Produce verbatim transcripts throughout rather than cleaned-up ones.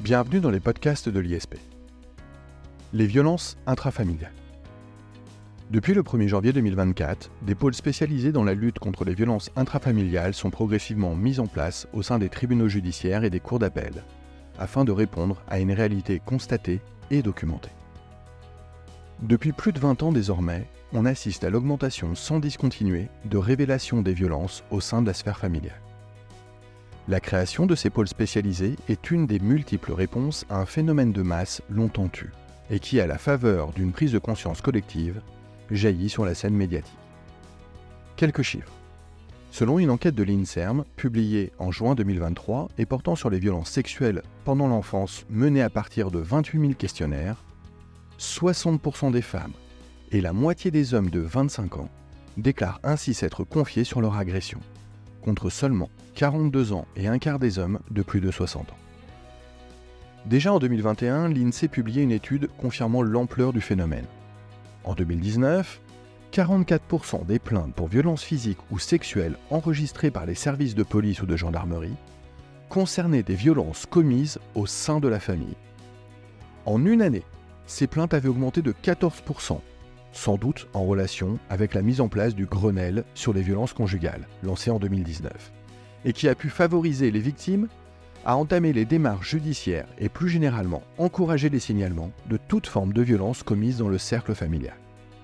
Bienvenue dans les podcasts de l'I S P. Les violences intrafamiliales. Depuis le premier janvier deux mille vingt-quatre, des pôles spécialisés dans la lutte contre les violences intrafamiliales sont progressivement mis en place au sein des tribunaux judiciaires et des cours d'appel, afin de répondre à une réalité constatée et documentée. Depuis plus de vingt ans désormais, on assiste à l'augmentation sans discontinuer de révélations des violences au sein de la sphère familiale. La création de ces pôles spécialisés est une des multiples réponses à un phénomène de masse longtemps tu, et qui, à la faveur d'une prise de conscience collective, jaillit sur la scène médiatique. Quelques chiffres. Selon une enquête de l'INSERM, publiée en juin deux mille vingt-trois et portant sur les violences sexuelles pendant l'enfance menée à partir de vingt-huit mille questionnaires, soixante pour cent des femmes et la moitié des hommes de vingt-cinq ans déclarent ainsi s'être confiés sur leur agression, contre seulement quarante-deux ans et un quart des hommes de plus de soixante ans. Déjà en deux mille vingt et un, l'INSEE publiait une étude confirmant l'ampleur du phénomène. En deux mille dix-neuf, quarante-quatre pour cent des plaintes pour violences physiques ou sexuelles enregistrées par les services de police ou de gendarmerie concernaient des violences commises au sein de la famille. En une année, ces plaintes avaient augmenté de quatorze pour cent, sans doute en relation avec la mise en place du Grenelle sur les violences conjugales, lancé en deux mille dix-neuf, et qui a pu favoriser les victimes à entamer les démarches judiciaires et plus généralement encourager les signalements de toute forme de violence commise dans le cercle familial.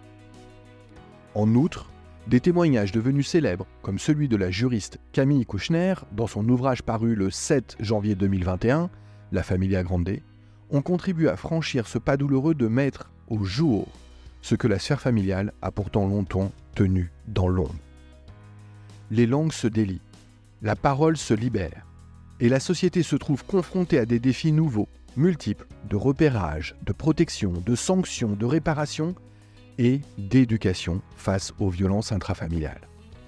En outre, des témoignages devenus célèbres, comme celui de la juriste Camille Kouchner dans son ouvrage paru le sept janvier deux mille vingt et un, La Familia Grande, ont contribué à franchir ce pas douloureux de mettre au jour ce que la sphère familiale a pourtant longtemps tenu dans l'ombre. Les langues se délient, la parole se libère, et la société se trouve confrontée à des défis nouveaux, multiples, de repérage, de protection, de sanctions, de réparation et d'éducation face aux violences intrafamiliales.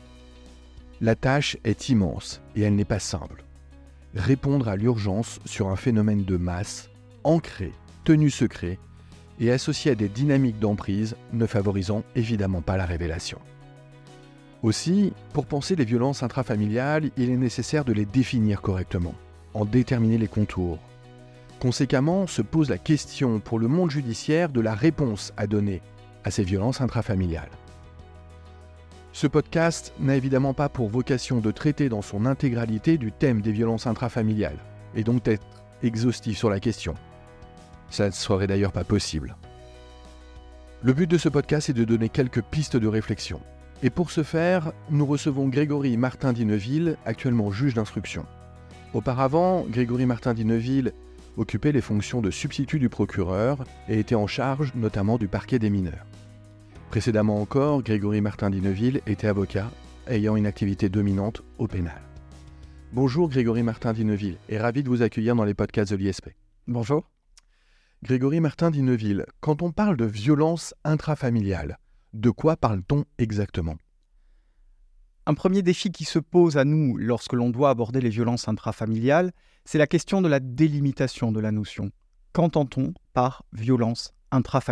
La tâche est immense et elle n'est pas simple. Répondre à l'urgence sur un phénomène de masse, ancré, tenu secret, et associé à des dynamiques d'emprise ne favorisant évidemment pas la révélation. Aussi, pour penser les violences intrafamiliales, il est nécessaire de les définir correctement, en déterminer les contours. Conséquemment, se pose la question pour le monde judiciaire de la réponse à donner à ces violences intrafamiliales. Ce podcast n'a évidemment pas pour vocation de traiter dans son intégralité du thème des violences intrafamiliales, et donc d'être exhaustif sur la question. Ça ne serait d'ailleurs pas possible. Le but de ce podcast est de donner quelques pistes de réflexion. Et pour ce faire, nous recevons Grégory Martin-Dinneuville, actuellement juge d'instruction. Auparavant, Grégory Martin-Dinneuville occupait les fonctions de substitut du procureur et était en charge notamment du parquet des mineurs. Précédemment encore, Grégory Martin-Dinneuville était avocat ayant une activité dominante au pénal. Bonjour Grégory Martin-Dinneuville et ravi de vous accueillir dans les podcasts de l'I S P. Bonjour. Grégory Martin-Dinneuville, quand on parle de violence intrafamiliale, de quoi parle-t-on exactement ? Un premier défi qui se pose à nous lorsque l'on doit aborder les violences intrafamiliales, c'est la question de la délimitation de la notion. Qu'entend-on par violence intrafamiliale ?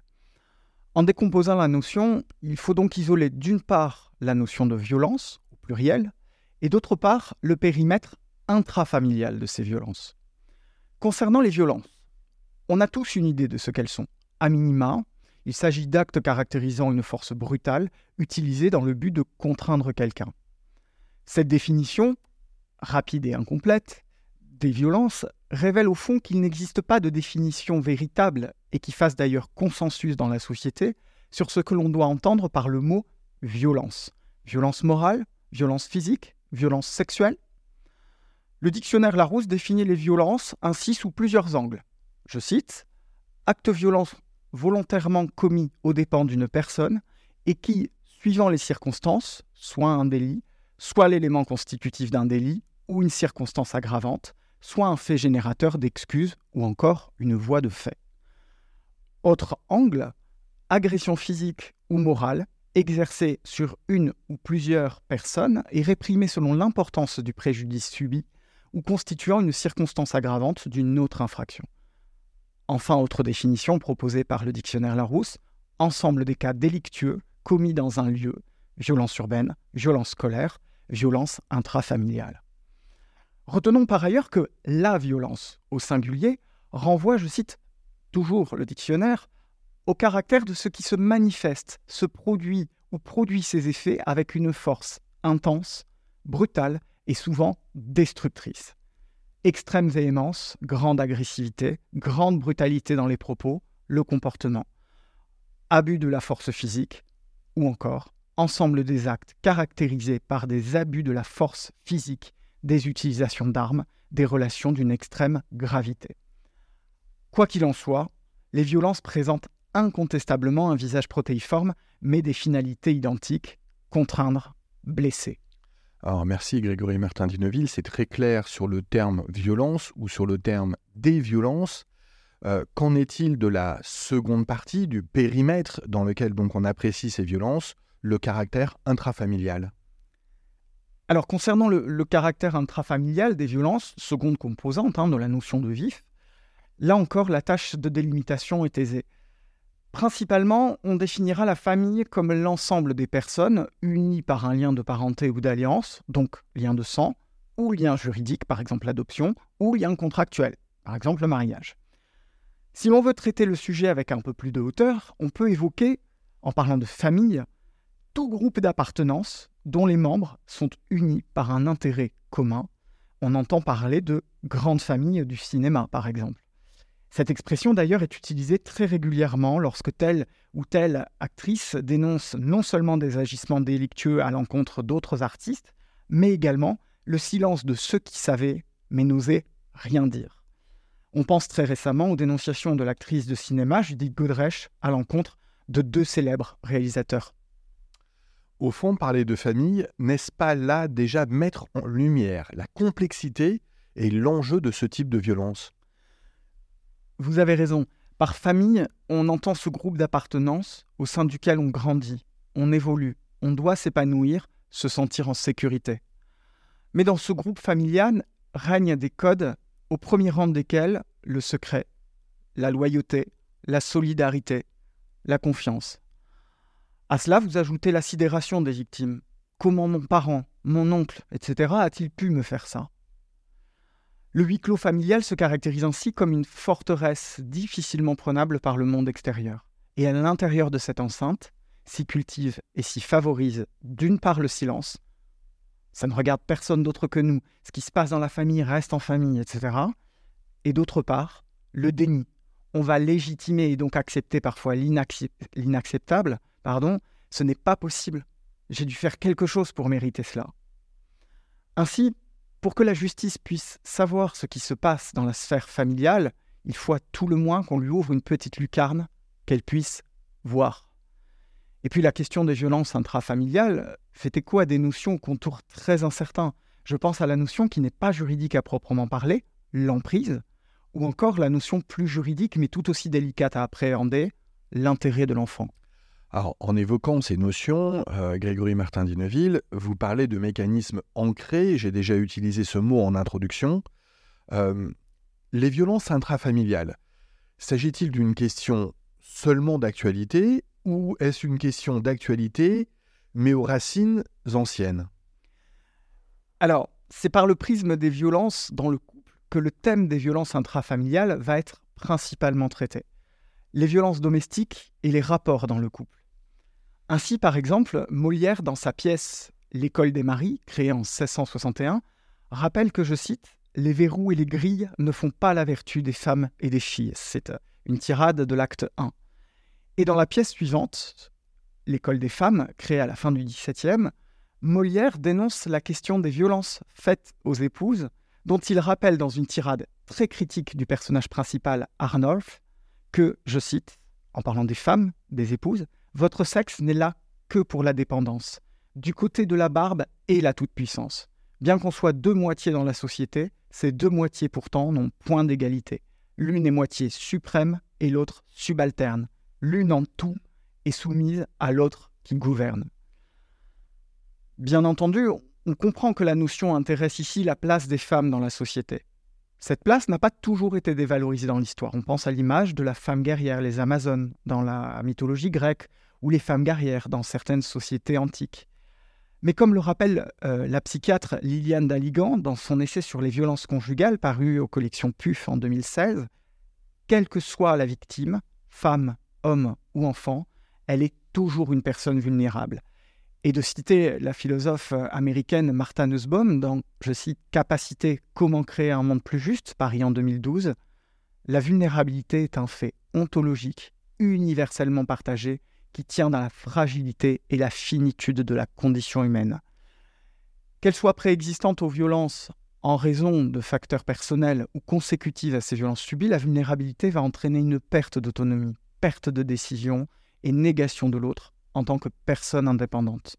En décomposant la notion, il faut donc isoler d'une part la notion de violence, au pluriel, et d'autre part le périmètre intrafamilial de ces violences. Concernant les violences, on a tous une idée de ce qu'elles sont. A minima, il s'agit d'actes caractérisant une force brutale utilisée dans le but de contraindre quelqu'un. Cette définition, rapide et incomplète, des violences révèle au fond qu'il n'existe pas de définition véritable et qui fasse d'ailleurs consensus dans la société sur ce que l'on doit entendre par le mot violence. Violence morale, violence physique, violence sexuelle. Le dictionnaire Larousse définit les violences ainsi sous plusieurs angles. Je cite « acte violent volontairement commis aux dépens d'une personne et qui, suivant les circonstances, soit un délit, soit l'élément constitutif d'un délit ou une circonstance aggravante, soit un fait générateur d'excuses ou encore une voie de fait. » Autre angle, agression physique ou morale exercée sur une ou plusieurs personnes et réprimée selon l'importance du préjudice subi ou constituant une circonstance aggravante d'une autre infraction. Enfin, autre définition proposée par le dictionnaire Larousse, ensemble des cas délictueux commis dans un lieu, violence urbaine, violence scolaire, violence intrafamiliale. Retenons par ailleurs que la violence, au singulier, renvoie, je cite toujours le dictionnaire, au caractère de ce qui se manifeste, se produit ou produit ses effets avec une force intense, brutale et souvent destructrice. Extrême véhémence, grande agressivité, grande brutalité dans les propos, le comportement, abus de la force physique ou encore ensemble des actes caractérisés par des abus de la force physique, des utilisations d'armes, des relations d'une extrême gravité. Quoi qu'il en soit, les violences présentent incontestablement un visage protéiforme, mais des finalités identiques, contraindre, blesser. Alors merci Grégory Martin-Dineville, c'est très clair sur le terme violence ou sur le terme des violences. Euh, qu'en est-il de la seconde partie, du périmètre dans lequel donc on apprécie ces violences, le caractère intrafamilial ? Alors concernant le, le caractère intrafamilial des violences, seconde composante hein, de la notion de vif, là encore la tâche de délimitation est aisée. Principalement, on définira la famille comme l'ensemble des personnes unies par un lien de parenté ou d'alliance, donc lien de sang, ou lien juridique, par exemple l'adoption, ou lien contractuel, par exemple le mariage. Si l'on veut traiter le sujet avec un peu plus de hauteur, on peut évoquer, en parlant de famille, tout groupe d'appartenance dont les membres sont unis par un intérêt commun. On entend parler de grande famille du cinéma, par exemple. Cette expression d'ailleurs est utilisée très régulièrement lorsque telle ou telle actrice dénonce non seulement des agissements délictueux à l'encontre d'autres artistes, mais également le silence de ceux qui savaient mais n'osaient rien dire. On pense très récemment aux dénonciations de l'actrice de cinéma Judith Godrèche à l'encontre de deux célèbres réalisateurs. Au fond, parler de famille, n'est-ce pas là déjà mettre en lumière la complexité et l'enjeu de ce type de violence ? Vous avez raison. Par famille, on entend ce groupe d'appartenance au sein duquel on grandit, on évolue, on doit s'épanouir, se sentir en sécurité. Mais dans ce groupe familial règnent des codes, au premier rang desquels le secret, la loyauté, la solidarité, la confiance. À cela, vous ajoutez la sidération des victimes. Comment mon parent, mon oncle, et cetera a-t-il pu me faire ça ? Le huis clos familial se caractérise ainsi comme une forteresse difficilement prenable par le monde extérieur. Et à l'intérieur de cette enceinte, s'y cultive et s'y favorise d'une part le silence, ça ne regarde personne d'autre que nous, ce qui se passe dans la famille reste en famille, et cetera. Et d'autre part, le déni. On va légitimer et donc accepter parfois l'inaccep- l'inacceptable, pardon, ce n'est pas possible. J'ai dû faire quelque chose pour mériter cela. Ainsi, pour que la justice puisse savoir ce qui se passe dans la sphère familiale, il faut à tout le moins qu'on lui ouvre une petite lucarne, qu'elle puisse voir. Et puis la question des violences intrafamiliales fait écho à des notions aux contours très incertains. Je pense à la notion qui n'est pas juridique à proprement parler, l'emprise, ou encore la notion plus juridique mais tout aussi délicate à appréhender, l'intérêt de l'enfant. Alors, en évoquant ces notions, euh, Grégory Martin-Dineville, vous parlez de mécanismes ancrés, j'ai déjà utilisé ce mot en introduction. Euh, les violences intrafamiliales, s'agit-il d'une question seulement d'actualité ou est-ce une question d'actualité mais aux racines anciennes ? Alors, c'est par le prisme des violences dans le couple que le thème des violences intrafamiliales va être principalement traité. Les violences domestiques et les rapports dans le couple. Ainsi, par exemple, Molière, dans sa pièce « L'école des maris », créée en seize cent soixante et un, rappelle que, je cite, « Les verrous et les grilles ne font pas la vertu des femmes et des filles ». C'est une tirade de l'acte un. Et dans la pièce suivante, « L'école des femmes », créée à la fin du dix-septième, Molière dénonce la question des violences faites aux épouses, dont il rappelle dans une tirade très critique du personnage principal, Arnulf, que, je cite, en parlant des femmes, des épouses, « Votre sexe n'est là que pour la dépendance, du côté de la barbe et la toute-puissance. Bien qu'on soit deux moitiés dans la société, ces deux moitiés pourtant n'ont point d'égalité. L'une est moitié suprême et l'autre subalterne. L'une en tout est soumise à l'autre qui gouverne. » Bien entendu, on comprend que la notion intéresse ici la place des femmes dans la société. Cette place n'a pas toujours été dévalorisée dans l'histoire. On pense à l'image de la femme guerrière, les Amazones, dans la mythologie grecque, ou les femmes guerrières dans certaines sociétés antiques. Mais comme le rappelle euh, la psychiatre Liliane Dalligan dans son essai sur les violences conjugales paru aux collections P U F en deux mille seize, quelle que soit la victime, femme, homme ou enfant, elle est toujours une personne vulnérable. Et de citer la philosophe américaine Martha Nussbaum dans, je cite, « Capacité, comment créer un monde plus juste », paru en deux mille douze, la vulnérabilité est un fait ontologique, universellement partagé, qui tient dans la fragilité et la finitude de la condition humaine. Qu'elle soit préexistante aux violences en raison de facteurs personnels ou consécutives à ces violences subies, la vulnérabilité va entraîner une perte d'autonomie, perte de décision et négation de l'autre en tant que personne indépendante.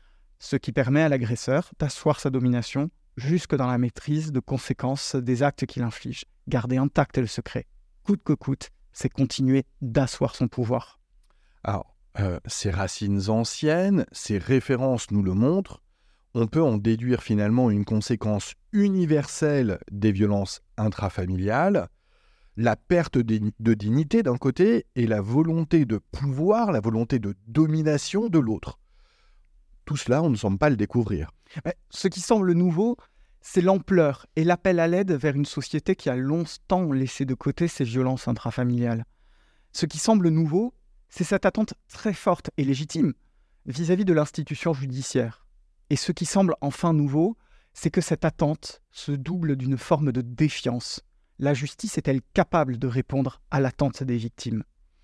Ce qui permet à l'agresseur d'asseoir sa domination jusque dans la maîtrise de conséquences des actes qu'il inflige. Garder intact le secret, coûte que coûte, c'est continuer d'asseoir son pouvoir. Alors, euh, ces racines anciennes, ces références nous le montrent, on peut en déduire finalement une conséquence universelle des violences intrafamiliales, la perte de dignité d'un côté et la volonté de pouvoir, la volonté de domination de l'autre. Tout cela, on ne semble pas le découvrir. Ce qui semble nouveau, c'est l'ampleur et l'appel à l'aide vers une société qui a longtemps laissé de côté ces violences intrafamiliales. Ce qui semble nouveau, c'est cette attente très forte et légitime vis-à-vis de l'institution judiciaire. Et ce qui semble enfin nouveau, c'est que cette attente se double d'une forme de défiance. La justice est-elle capable de répondre à l'attente des victimes ?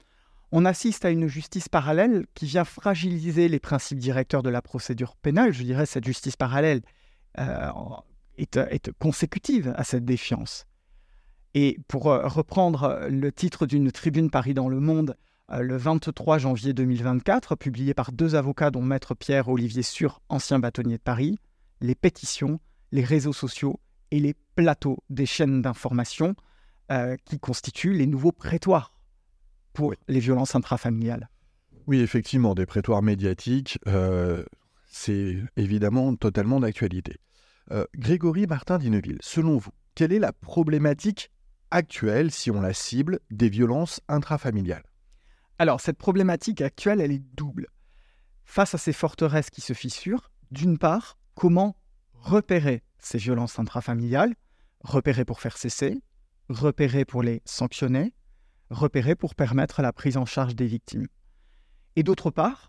On assiste à une justice parallèle qui vient fragiliser les principes directeurs de la procédure pénale. Je dirais que cette justice parallèle euh, est, est consécutive à cette défiance. Et pour euh, reprendre le titre d'une tribune parue dans Le Monde euh, le vingt-trois janvier deux mille vingt-quatre, publiée par deux avocats dont Maître Pierre-Olivier Sûr, ancien bâtonnier de Paris, les pétitions, les réseaux sociaux et les plateaux des chaînes d'information euh, qui constituent les nouveaux prétoires pour oui. les violences intrafamiliales. Oui, effectivement, des prétoires médiatiques, euh, c'est évidemment totalement d'actualité. Euh, Grégory Martin Dineville, selon vous, quelle est la problématique actuelle, si on la cible, des violences intrafamiliales ? Alors, cette problématique actuelle, elle est double. Face à ces forteresses qui se fissurent, d'une part, comment repérer ces violences intrafamiliales, repérer pour faire cesser, repérer pour les sanctionner, repérer pour permettre la prise en charge des victimes. Et d'autre part,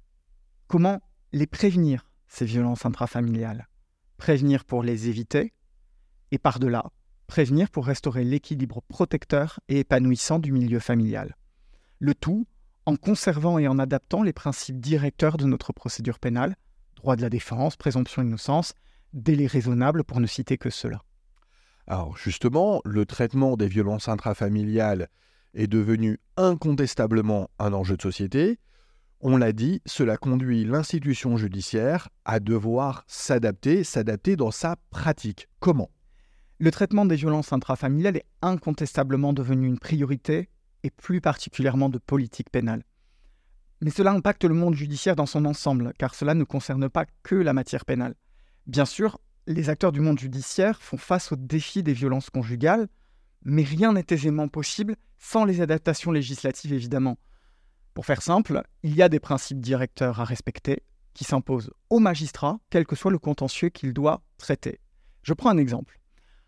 comment les prévenir, ces violences intrafamiliales ? Prévenir pour les éviter, et par-delà, prévenir pour restaurer l'équilibre protecteur et épanouissant du milieu familial. Le tout en conservant et en adaptant les principes directeurs de notre procédure pénale, droit de la défense, présomption d'innocence, délai raisonnable pour ne citer que cela. Alors justement, le traitement des violences intrafamiliales est devenu incontestablement un enjeu de société. On l'a dit, cela conduit l'institution judiciaire à devoir s'adapter, s'adapter dans sa pratique. Comment ? Le traitement des violences intrafamiliales est incontestablement devenu une priorité et plus particulièrement de politique pénale. Mais cela impacte le monde judiciaire dans son ensemble, car cela ne concerne pas que la matière pénale. Bien sûr, les acteurs du monde judiciaire font face au défi des violences conjugales, mais rien n'est aisément possible sans les adaptations législatives, évidemment. Pour faire simple, il y a des principes directeurs à respecter qui s'imposent aux magistrats, quel que soit le contentieux qu'il doit traiter. Je prends un exemple.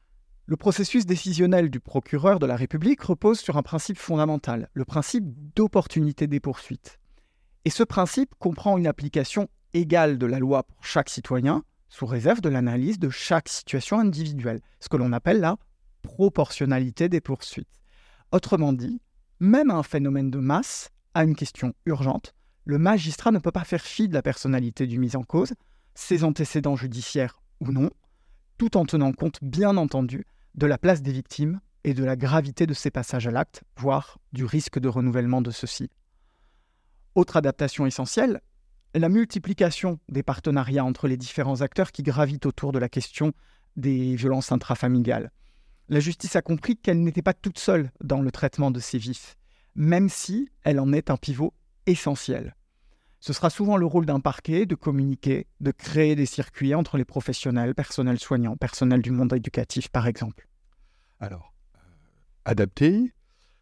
Le processus décisionnel du procureur de la République repose sur un principe fondamental, le principe d'opportunité des poursuites. Et ce principe comprend une application égale de la loi pour chaque citoyen, sous réserve de l'analyse de chaque situation individuelle, ce que l'on appelle la proportionnalité des poursuites. Autrement dit, même à un phénomène de masse, à une question urgente, le magistrat ne peut pas faire fi de la personnalité du mis en cause, ses antécédents judiciaires ou non, tout en tenant compte, bien entendu, de la place des victimes et de la gravité de ces passages à l'acte, voire du risque de renouvellement de ceux-ci. Autre adaptation essentielle, la multiplication des partenariats entre les différents acteurs qui gravitent autour de la question des violences intrafamiliales. La justice a compris qu'elle n'était pas toute seule dans le traitement de ces vifs, même si elle en est un pivot essentiel. Ce sera souvent le rôle d'un parquet de communiquer, de créer des circuits entre les professionnels, personnels soignants, personnel du monde éducatif par exemple. Alors, euh, adapter,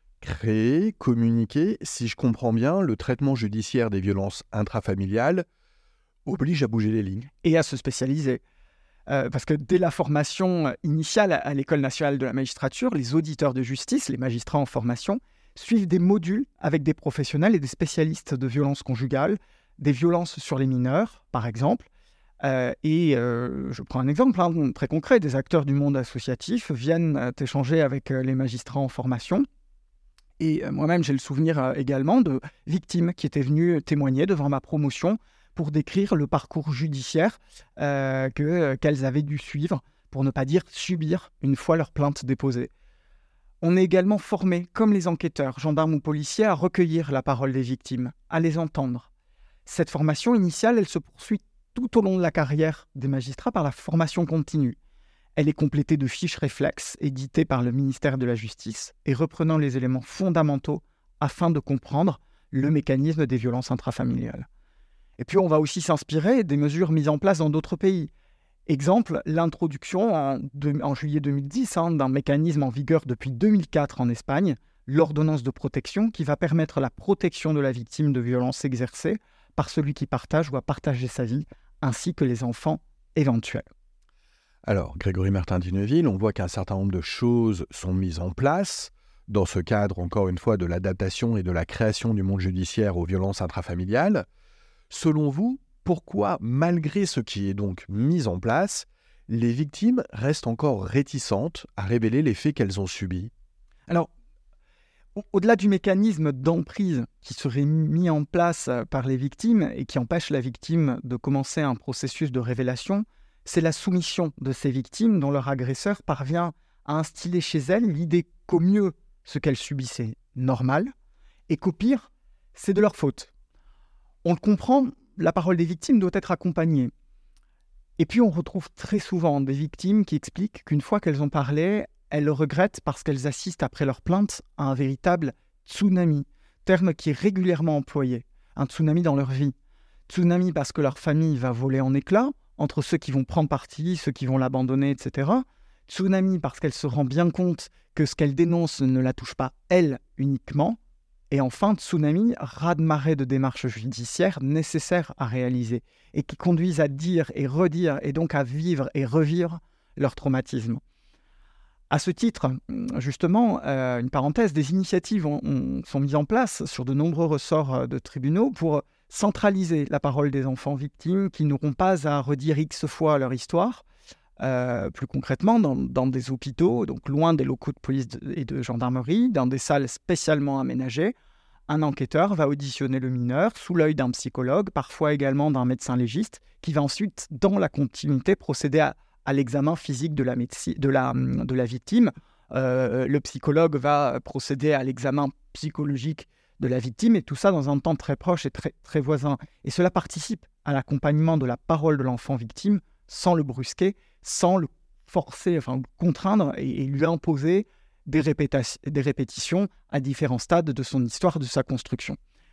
créer, communiquer, si je comprends bien, le traitement judiciaire des violences intrafamiliales oblige à bouger les lignes. Et à se spécialiser. Euh, parce que dès la formation initiale à l'École nationale de la magistrature, les auditeurs de justice, les magistrats en formation, suivent des modules avec des professionnels et des spécialistes de violences conjugales, des violences sur les mineurs, par exemple. Euh, et euh, je prends un exemple hein, très concret, des acteurs du monde associatif viennent euh, échanger avec euh, les magistrats en formation. Et euh, moi-même, j'ai le souvenir euh, également de victimes qui étaient venues témoigner devant ma promotion pour décrire le parcours judiciaire euh, que, euh, qu'elles avaient dû suivre, pour ne pas dire subir, une fois leur plainte déposée. On est également formé, comme les enquêteurs, gendarmes ou policiers, à recueillir la parole des victimes, à les entendre. Cette formation initiale, elle se poursuit tout au long de la carrière des magistrats par la formation continue. Elle est complétée de fiches réflexes éditées par le ministère de la Justice et reprenant les éléments fondamentaux afin de comprendre le mécanisme des violences intrafamiliales. Et puis on va aussi s'inspirer des mesures mises en place dans d'autres pays. Exemple, l'introduction en, de, en juillet deux mille dix hein, d'un mécanisme en vigueur depuis deux mille quatre en Espagne, l'ordonnance de protection, qui va permettre la protection de la victime de violences exercées par celui qui partage ou a partagé sa vie, ainsi que les enfants éventuels. Alors, Grégory Martin-Dinneuville, on voit qu'un certain nombre de choses sont mises en place dans ce cadre, encore une fois, de l'adaptation et de la création du monde judiciaire aux violences intrafamiliales. Selon vous, pourquoi, malgré ce qui est donc mis en place, les victimes restent encore réticentes à révéler les faits qu'elles ont subis ? Alors, au-delà du mécanisme d'emprise qui serait mis en place par les victimes et qui empêche la victime de commencer un processus de révélation, c'est la soumission de ces victimes dont leur agresseur parvient à instiller chez elles l'idée qu'au mieux, ce qu'elles subissent est normal et qu'au pire, c'est de leur faute. On le comprend, la parole des victimes doit être accompagnée. Et puis on retrouve très souvent des victimes qui expliquent qu'une fois qu'elles ont parlé, elles le regrettent parce qu'elles assistent après leur plainte à un véritable tsunami, terme qui est régulièrement employé, un tsunami dans leur vie. Tsunami parce que leur famille va voler en éclats, entre ceux qui vont prendre parti, ceux qui vont l'abandonner, et cetera. Tsunami parce qu'elle se rend bien compte que ce qu'elle dénonce ne la touche pas elle uniquement. Et enfin, tsunami, raz-de-marée de démarches judiciaires nécessaires à réaliser et qui conduisent à dire et redire et donc à vivre et revivre leur traumatisme. À ce titre, justement, euh, une parenthèse, des initiatives ont, ont, sont mises en place sur de nombreux ressorts de tribunaux pour centraliser la parole des enfants victimes qui n'auront pas à redire X fois leur histoire. Euh, plus concrètement, dans, dans des hôpitaux, donc loin des locaux de police et de gendarmerie, dans des salles spécialement aménagées, un enquêteur va auditionner le mineur sous l'œil d'un psychologue, parfois également d'un médecin légiste, qui va ensuite, dans la continuité, procéder à, à l'examen physique de la, médeci- de la, de la victime. Euh, le psychologue va procéder à l'examen psychologique de la victime, et tout ça dans un temps très proche et très, très voisin. Et cela participe à l'accompagnement de la parole de l'enfant victime, sans le brusquer, sans le forcer, enfin le contraindre et, et lui imposer des, répéta- des répétitions à différents stades de son histoire, de sa construction.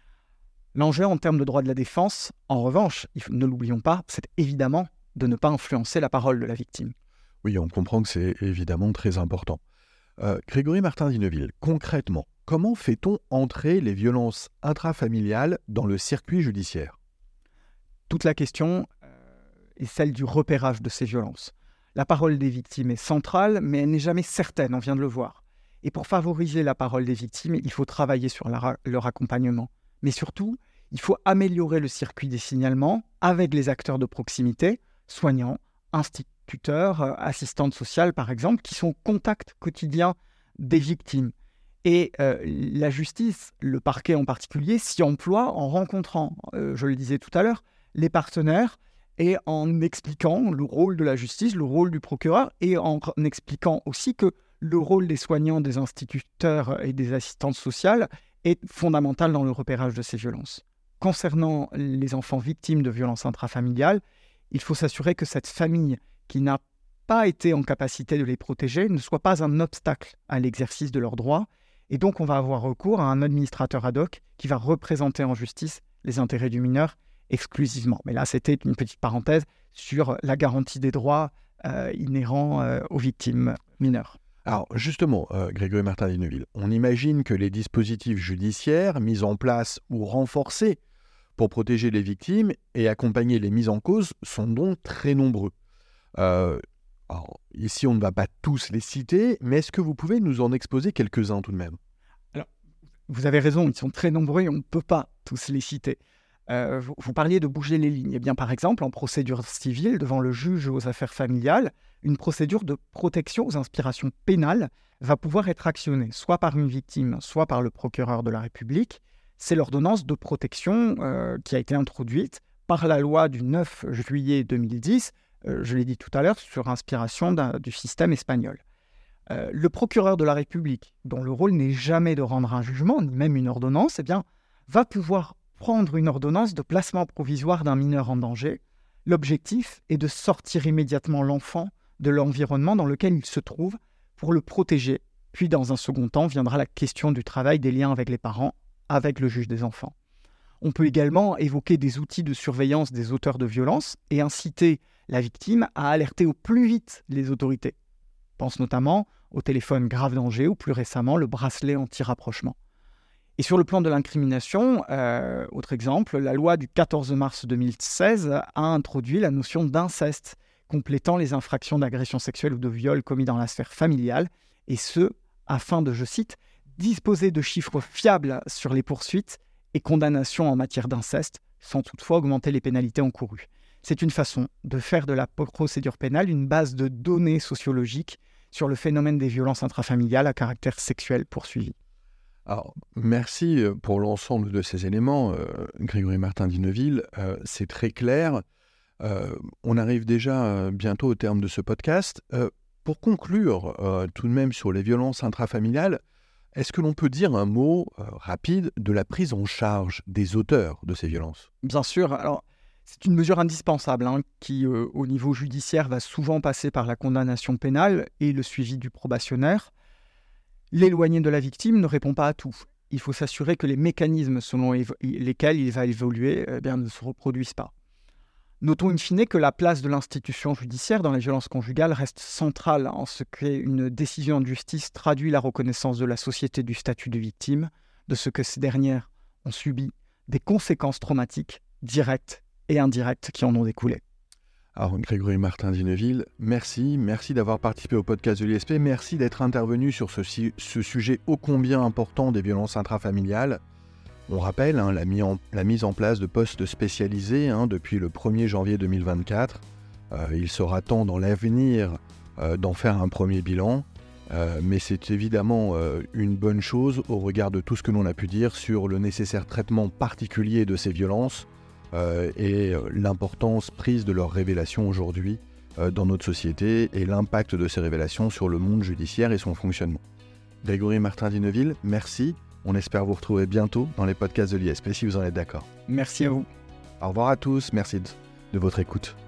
L'enjeu en termes de droit de la défense, en revanche, il faut, ne l'oublions pas, c'est évidemment de ne pas influencer la parole de la victime. Oui, on comprend que c'est évidemment très important. Euh, Grégory Martin-Dinneuville, concrètement, comment fait-on entrer les violences intrafamiliales dans le circuit judiciaire ? Toute la question est celle du repérage de ces violences. La parole des victimes est centrale, mais elle n'est jamais certaine, on vient de le voir. Et pour favoriser la parole des victimes, il faut travailler sur la, leur accompagnement. Mais surtout, il faut améliorer le circuit des signalements avec les acteurs de proximité, soignants, instituteurs, assistantes sociales par exemple, qui sont au contact quotidien des victimes. Et euh, la justice, le parquet en particulier, s'y emploie en rencontrant, euh, je le disais tout à l'heure, les partenaires, et en expliquant le rôle de la justice, le rôle du procureur, et en expliquant aussi que le rôle des soignants, des instituteurs et des assistantes sociales est fondamental dans le repérage de ces violences. Concernant les enfants victimes de violences intrafamiliales, il faut s'assurer que cette famille qui n'a pas été en capacité de les protéger ne soit pas un obstacle à l'exercice de leurs droits, et donc on va avoir recours à un administrateur ad hoc qui va représenter en justice les intérêts du mineur exclusivement. Mais là, c'était une petite parenthèse sur la garantie des droits euh, inhérents euh, aux victimes mineures. Alors justement, euh, Grégory Martin-Dinneuville, on imagine que les dispositifs judiciaires mis en place ou renforcés pour protéger les victimes et accompagner les mises en cause sont donc très nombreux. Euh, alors, ici, on ne va pas tous les citer, mais est-ce que vous pouvez nous en exposer quelques-uns tout de même ? Alors, vous avez raison, ils sont très nombreux et on ne peut pas tous les citer. Euh, vous, vous parliez de bouger les lignes. Eh bien, par exemple, en procédure civile, devant le juge aux affaires familiales, une procédure de protection aux inspirations pénales va pouvoir être actionnée, soit par une victime, soit par le procureur de la République. C'est l'ordonnance de protection euh, qui a été introduite par la loi du neuf juillet deux mille dix, euh, je l'ai dit tout à l'heure, sur inspiration du système espagnol. Euh, le procureur de la République, dont le rôle n'est jamais de rendre un jugement, ni même une ordonnance, eh bien, va pouvoir prendre une ordonnance de placement provisoire d'un mineur en danger. L'objectif est de sortir immédiatement l'enfant de l'environnement dans lequel il se trouve pour le protéger. Puis, dans un second temps, viendra la question du travail, des liens avec les parents, avec le juge des enfants. On peut également évoquer des outils de surveillance des auteurs de violences et inciter la victime à alerter au plus vite les autorités. Je pense notamment au téléphone grave danger ou plus récemment le bracelet anti-rapprochement. Et sur le plan de l'incrimination, euh, autre exemple, la loi du quatorze mars deux mille seize a introduit la notion d'inceste, complétant les infractions d'agression sexuelle ou de viol commis dans la sphère familiale, et ce, afin de, je cite, disposer de chiffres fiables sur les poursuites et condamnations en matière d'inceste, sans toutefois augmenter les pénalités encourues. C'est une façon de faire de la procédure pénale une base de données sociologiques sur le phénomène des violences intrafamiliales à caractère sexuel poursuivi. Alors, merci pour l'ensemble de ces éléments, euh, Grégory Martin-Dineville. Euh, c'est très clair. Euh, on arrive déjà euh, bientôt au terme de ce podcast. Euh, pour conclure, euh, tout de même sur les violences intrafamiliales, est-ce que l'on peut dire un mot euh, rapide de la prise en charge des auteurs de ces violences ? Bien sûr. Alors, c'est une mesure indispensable hein, qui, euh, au niveau judiciaire, va souvent passer par la condamnation pénale et le suivi du probationnaire. L'éloigné de la victime ne répond pas à tout. Il faut s'assurer que les mécanismes selon évo- lesquels il va évoluer eh bien, ne se reproduisent pas. Notons in fine que la place de l'institution judiciaire dans les violences conjugales reste centrale en ce qu'une décision de justice traduit la reconnaissance de la société du statut de victime, de ce que ces dernières ont subi, des conséquences traumatiques directes et indirectes qui en ont découlé. Alors, Grégory Martin-Dineville, merci. Merci d'avoir participé au podcast de l'I S P. Merci d'être intervenu sur ce, ce sujet ô combien important des violences intrafamiliales. On rappelle hein, la, mis en, la mise en place de postes spécialisés hein, depuis le premier janvier deux mille vingt-quatre. Euh, il sera temps dans l'avenir euh, d'en faire un premier bilan. Euh, mais c'est évidemment euh, une bonne chose au regard de tout ce que l'on a pu dire sur le nécessaire traitement particulier de ces violences. Euh, et euh, l'importance prise de leurs révélations aujourd'hui euh, dans notre société et l'impact de ces révélations sur le monde judiciaire et son fonctionnement. Grégory Martin-Dineville, merci. On espère vous retrouver bientôt dans les podcasts de l'I S P si vous en êtes d'accord. Merci à vous. Au revoir à tous, merci de, de votre écoute.